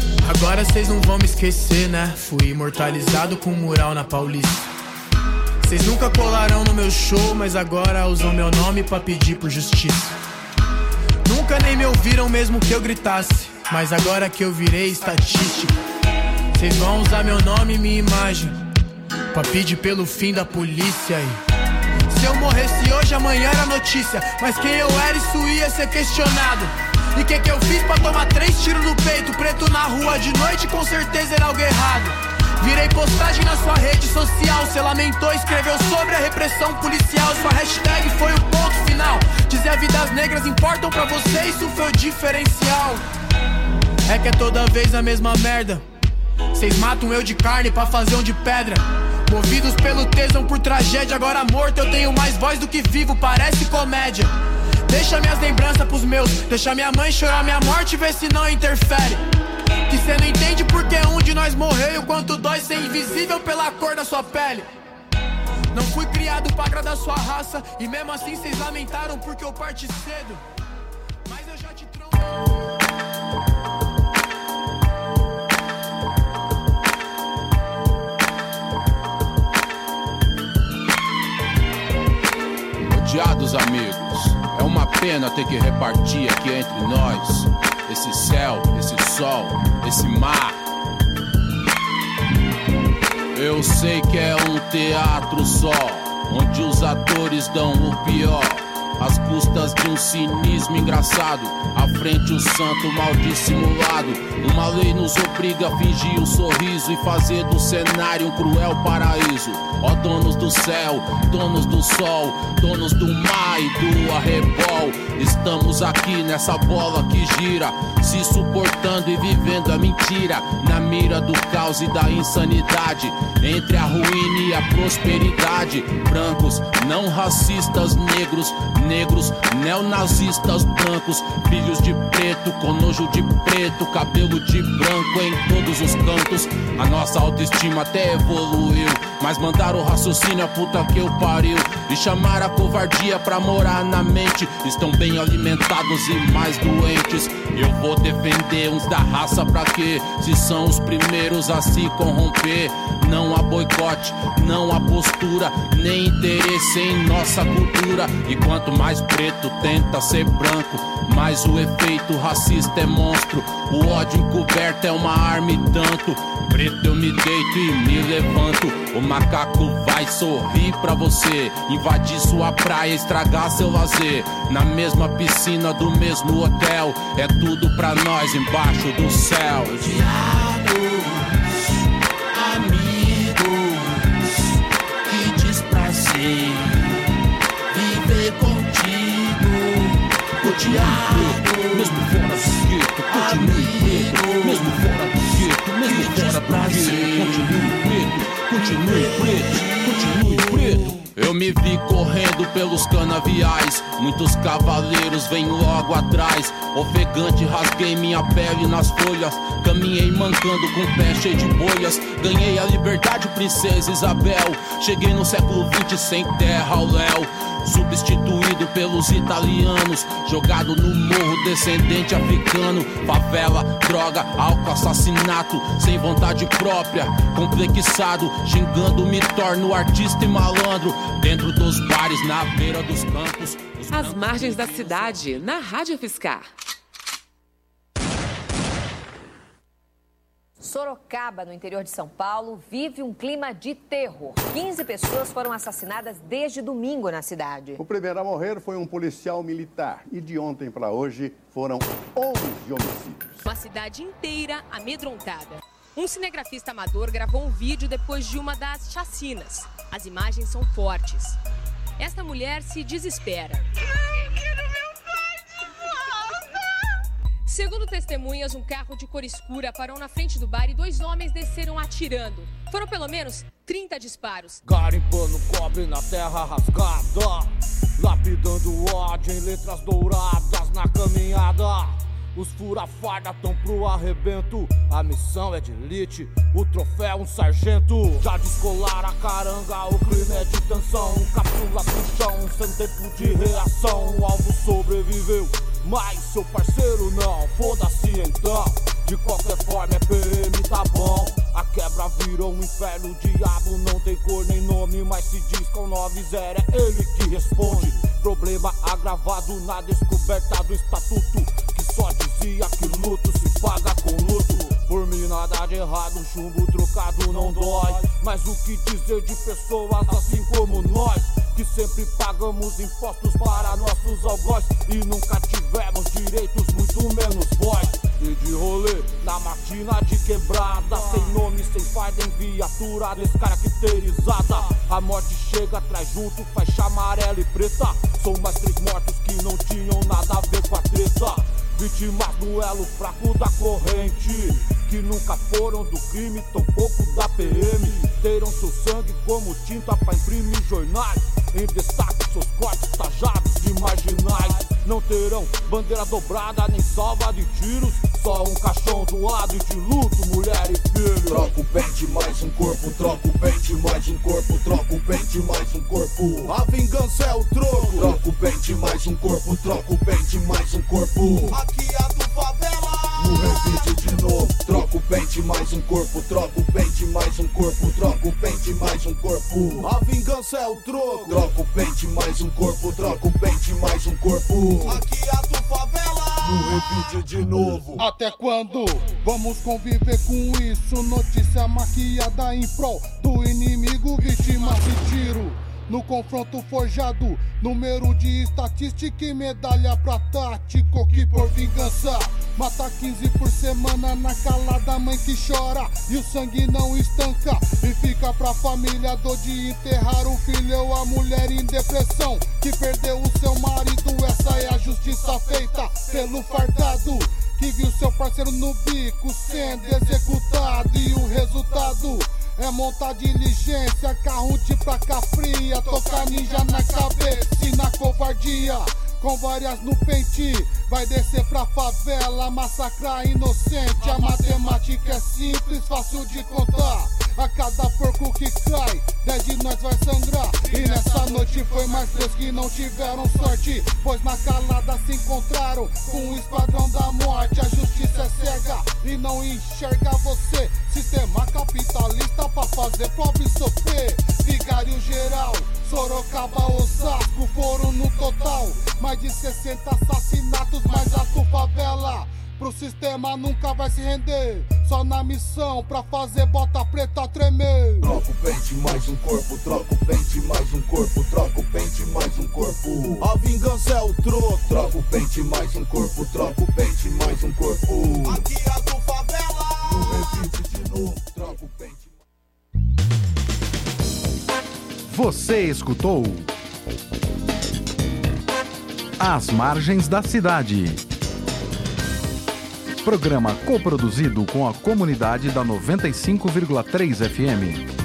Agora vocês não vão me esquecer, né? Fui imortalizado com um mural na Paulista. Vocês nunca colaram no meu show, mas agora usam meu nome pra pedir por justiça. Nunca nem me ouviram mesmo que eu gritasse, mas agora que eu virei estatística, vocês vão usar meu nome e minha imagem pra pedir pelo fim da polícia aí. Se eu morresse hoje, amanhã era notícia, mas quem eu era, isso ia ser questionado. E que eu fiz pra tomar 3 tiros no peito? Preto na rua de noite, com certeza era algo errado. Virei postagem na sua rede social, cê lamentou, escreveu sobre a repressão policial. Sua hashtag foi o ponto final. Dizer vidas negras importam pra você, isso foi o diferencial. É que é toda vez a mesma merda. Cês matam eu de carne pra fazer um de pedra. Movidos pelo tesão por tragédia, agora morto eu tenho mais voz do que vivo, parece comédia. Deixa minhas lembranças pros meus, deixa minha mãe chorar minha morte, vê se não interfere. Que cê não entende porque um de nós morreu e o quanto dói ser invisível pela cor da sua pele. Não fui criado pra agradar sua raça, e mesmo assim cês lamentaram porque eu parti cedo. Mas eu já te Odiados amigos, é uma pena ter que repartir aqui entre nós esse céu, esse sol, esse mar. Eu sei que é um teatro só, onde os atores dão o pior, às custas de um cinismo engraçado, à frente o santo mal dissimulado. Uma lei nos obriga a fingir um sorriso e fazer do cenário um cruel paraíso. Ó donos do céu, donos do sol, donos do mar e do arrebol, estamos aqui nessa bola que gira, se suportando e vivendo a mentira, na mira do caos e da insanidade, entre a ruína e a prosperidade. Brancos, não racistas, negros, negros, neonazistas, brancos, filhos de preto, com nojo de preto, cabelo de branco em todos os cantos. A nossa autoestima até evoluiu, mas mandaram o raciocínio a puta que eu pariu, e chamaram a covardia pra morar na mente. Estão bem alimentados e mais doentes. Eu vou defender uns da raça pra quê? Se são os primeiros a se corromper. Não há boicote, não há postura, nem interesse em nossa cultura. E quanto mais preto tenta ser branco, mais o efeito racista é monstro. O ódio encoberto é uma arma e tanto. Preto eu me deito e me levanto. O macaco vai sorrir pra você, invadir sua praia, estragar seu lazer. Na mesma piscina do mesmo hotel, é tudo pra nós embaixo do céu. Odiados, amigos, que desprazer viver contigo. Odiado, mesmo fora do gueto, continue preto. Mesmo fora do gueto, mesmo fora do gueto, continue preto, continue preto. Eu me vi correndo pelos canaviais, muitos cavaleiros vêm logo atrás. Ofegante, rasguei minha pele nas folhas, caminhei mancando com o pé cheio de bolhas. Ganhei a liberdade, princesa Isabel. Cheguei no século XX sem terra ao léu, substituído pelos italianos, jogado no morro, descendente africano. Favela, droga, álcool, assassinato, sem vontade própria, complexado, xingando me torno artista e malandro. Dentro dos bares, na beira dos campos, Às margens da cidade, na Rádio Fiscar. Sorocaba, no interior de São Paulo, vive um clima de terror. 15 pessoas foram assassinadas desde domingo na cidade. O primeiro a morrer foi um policial militar. E de ontem para hoje foram 11 homicídios. Uma cidade inteira amedrontada. Um cinegrafista amador gravou um vídeo depois de uma das chacinas. As imagens são fortes. Esta mulher se desespera. Eu quero meu pai de volta! Segundo testemunhas, um carro de cor escura parou na frente do bar e 2 homens desceram atirando. Foram pelo menos 30 disparos. Garimpando cobre na terra rasgada, lapidando ódio em letras douradas na caminhada. Os fura-farda tão pro arrebento, a missão é de elite, o troféu um sargento. Já descolar a caranga, o clima é de tensão, cápsulas no chão, sem tempo de reação. O alvo sobreviveu, Mas seu parceiro não, foda-se então. De qualquer forma é PM, tá bom. A quebra virou um inferno, o diabo não tem cor nem nome. Mas se diz com 90 é ele que responde. Problema agravado na descoberta do estatuto, que só dizia que luto se paga com luto. Por mim nada de errado, chumbo trocado não dói. Mas o que dizer de pessoas assim como nós, que sempre pagamos impostos para nossos algoz e nunca tivemos direitos, muito menos voz. E de rolê, na matina de quebrada, sem nome, sem farda, em viatura descaracterizada. A morte chega, traz junto, faixa amarela e preta. São mais 3 mortos que não tinham nada a ver com a treta. Vítimas do elo fraco da corrente, que nunca foram do crime, tampouco da PM. Terão seu sangue como tinta pra imprimir jornais. Em destaque seus corpos tajados de marginais. Não terão bandeira dobrada nem salva de tiros, só um caixão doado de luto, mulher e filho. Troca o pente mais um corpo, troca o pente mais um corpo, troca o pente mais um corpo. A vingança é o troco. Troca o pente mais um corpo, troca o pente mais um corpo. Aqui é do favela. No repeat de novo. Troca o pente mais um corpo, troca o pente mais um corpo, troca o pente mais um corpo. A vingança é o troco. Troca o pente mais um corpo, troca o pente mais um corpo. Aqui é do favela. No repeat de novo. Até quando vamos conviver com isso? Notícia maquiada em prol do inimigo, vítimas de tiro. No confronto forjado, número de estatística e medalha pra tático que por vingança mata 15 por semana na calada, mãe que chora e o sangue não estanca. E fica pra família dor de enterrar o filho ou a mulher em depressão que perdeu o seu marido. Essa é a justiça feita pelo fardado que viu seu parceiro no bico sendo executado. E o resultado é montar diligência, carro de placa fria, tocar ninja na cabeça e na covardia. Com várias no pente, vai descer pra favela, massacrar inocente. A matemática é simples, fácil de contar. A cada porco que cai, 10 de nós vai sangrar. E nessa noite foi mais 3 que não tiveram sorte, pois na calada se encontraram com o esquadrão da morte. A justiça é cega e não enxerga você. Sistema capitalista pra fazer pobre sofrer. Vigário geral, Sorocaba, Osasco foram no total mais de 60 assassinatos, mais a tua favela. Pro sistema nunca vai se render, só na missão pra fazer bota preta tremer. Troca o pente mais um corpo, troca o pente mais um corpo, troca o pente mais um corpo. A vingança é o troco. Troca o pente mais um corpo, troca o pente mais um corpo. Aqui é do favela. No repeat de novo, troca o pente. Você escutou As Margens da Cidade. Programa coproduzido com a comunidade da 95,3 FM.